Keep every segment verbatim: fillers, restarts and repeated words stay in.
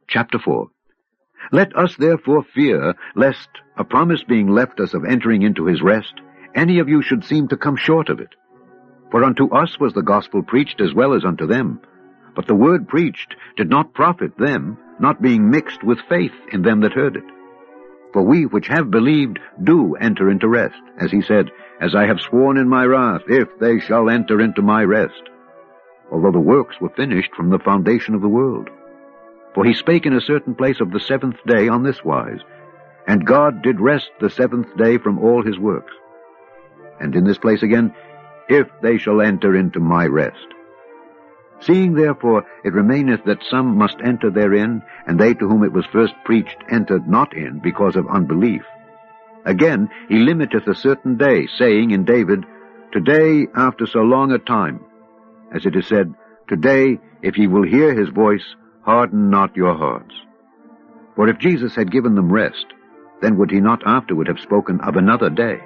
chapter four. Let us therefore fear, lest, a promise being left us of entering into his rest, any of you should seem to come short of it. For unto us was the gospel preached as well as unto them. But the word preached did not profit them, not being mixed with faith in them that heard it. For we which have believed do enter into rest, as he said, As I have sworn in my wrath, if they shall enter into my rest. Although the works were finished from the foundation of the world. For he spake in a certain place of the seventh day on this wise, And God did rest the seventh day from all his works. And in this place again, If they shall enter into my rest. Seeing therefore it remaineth that some must enter therein, and they to whom it was first preached entered not in because of unbelief. Again he limiteth a certain day, saying in David, Today after so long a time, as it is said, Today, if ye will hear his voice, harden not your hearts. For if Jesus had given them rest, then would he not afterward have spoken of another day?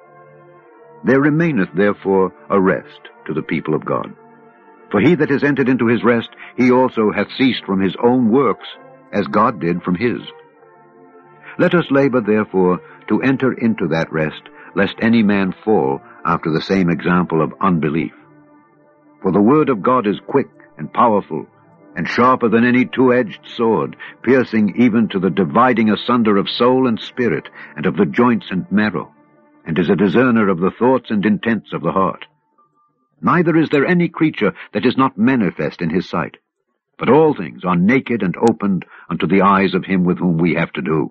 There remaineth therefore a rest to the people of God. For he that is entered into his rest, he also hath ceased from his own works, as God did from his. Let us labor therefore to enter into that rest, lest any man fall after the same example of unbelief. For the word of God is quick and powerful, and sharper than any two-edged sword, piercing even to the dividing asunder of soul and spirit, and of the joints and marrow, and is a discerner of the thoughts and intents of the heart. Neither is there any creature that is not manifest in his sight, but all things are naked and opened unto the eyes of him with whom we have to do.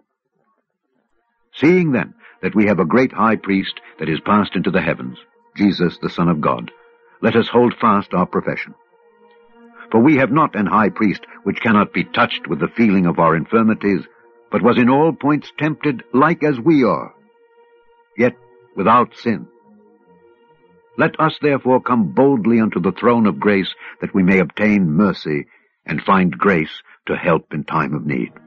Seeing then that we have a great high priest that is passed into the heavens, Jesus the Son of God, let us hold fast our profession. For we have not an high priest which cannot be touched with the feeling of our infirmities, but was in all points tempted like as we are, yet without sin. Let us therefore come boldly unto the throne of grace, that we may obtain mercy and find grace to help in time of need.